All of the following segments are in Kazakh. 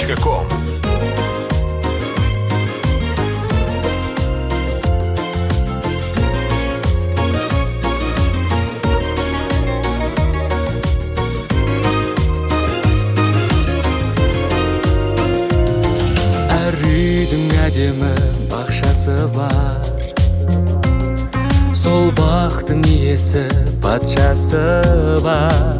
Arena.com. Әр үйдің әдемі бақшасы бар, сол бақтың иесі патшасы бар.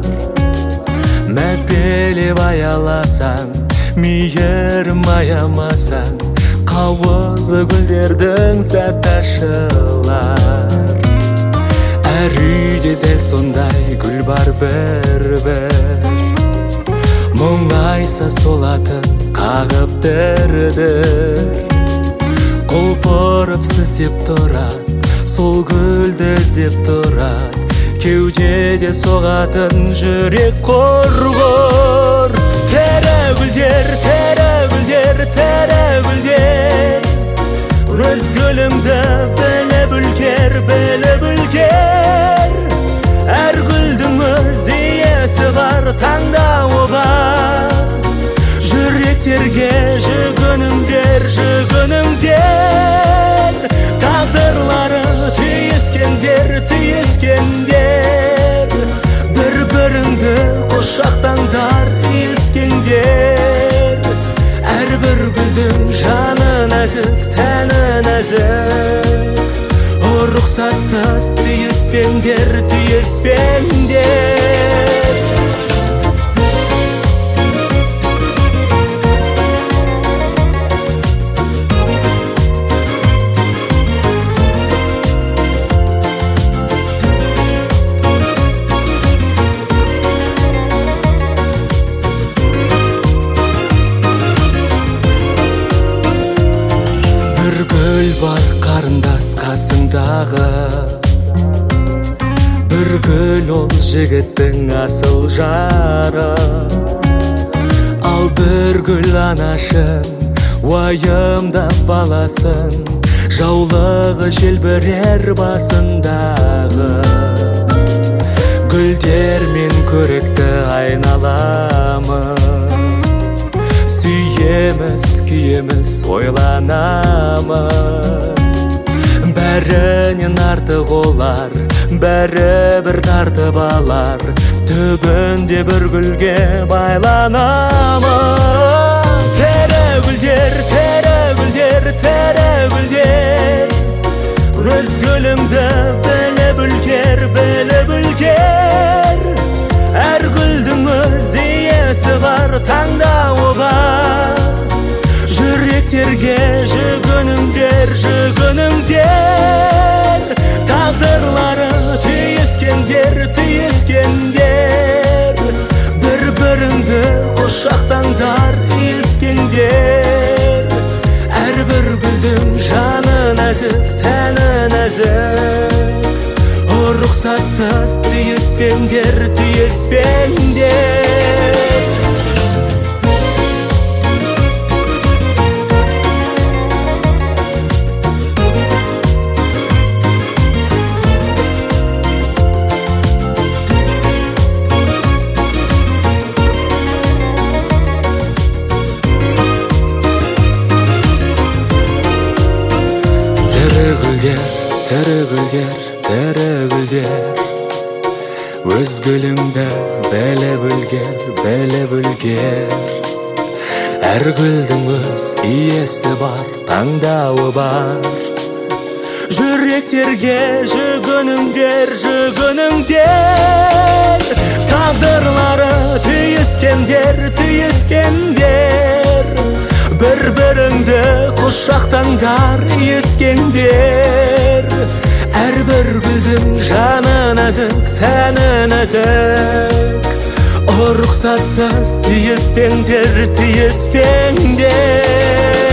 Мәпелеп аяласаң, мейірім аямасаң, қауызы гүлдердің сәт ашылар. Әр үйде дәл сондай гүл бар бір-бір, мұңайса солатын қағып дір-дір. Құлпырып сіздеп тұрад, сол гүлді іздеп тұрад, кеудеде соғатын жүрек қорғыр. Тәрі гүлдер, тәрі гүлдер, тәрі гүлдер, өз гүлімді біліп үлгер, біліп үлгер. Әр гүлдің өз иесі бар, таңдауы бар. Жүректерге жүгініңдер, жүгініңдер. Тағдырлары түйіскендер, түйіскендер. Бір-біріңді құшақтаңдар, иіскендер. Әрбір гүлдің жаны нәзік, тәні нәзік. Рұқсатсыз түйіспеңдер, түйіспеңдер. Бір гүл бар қарындас қасындағы, бір гүл ол жігіттің асыл жары. Ал бір гүл анашын уайымдап баласын, жаулығы желбірер басындағы. Гүлдермен көрікті айналамыз, сүйеміз, күйеміз, ойланамыз. Бәрінен артық олар, бәрі бір тартып алар, түбінде бір гүлге байланамыз. Тәрі гүлдер, тәрі гүлдер, тәрі гүлдер, өз гүлімді біліп үлгер, біліп үлгер. Әр гүлдің өз иесі бар, таңдауы бар. Жүректерге жүгініңдер, жүгініңдер. Тағдырлары түйіскендер, түйіскендер. Бір-біріңді құшақтаңдар, иіскендер. Әрбір гүлдің жаны нәзік, тәні нәзік. Рұқсатсыз түйіспеңдер, түйіспеңдер. Тірі гүлдер, тірі гүлдер, тірі гүлдер, өз гүліңді біліп үлгер, біліп үлгер. Әр гүлдің өз иесі бар, таңдауы бар. Жүректерге жүгініңдер, жүгініңдер. Тағдырлары түйіскендер, түйіскендер. Бір-біріңді құшақтаңдар, иіскендер. Әрбір гүлдің жаны нәзік, тәні нәзік. Рұқсатсыз түйіспеңдер, түйіспеңдер.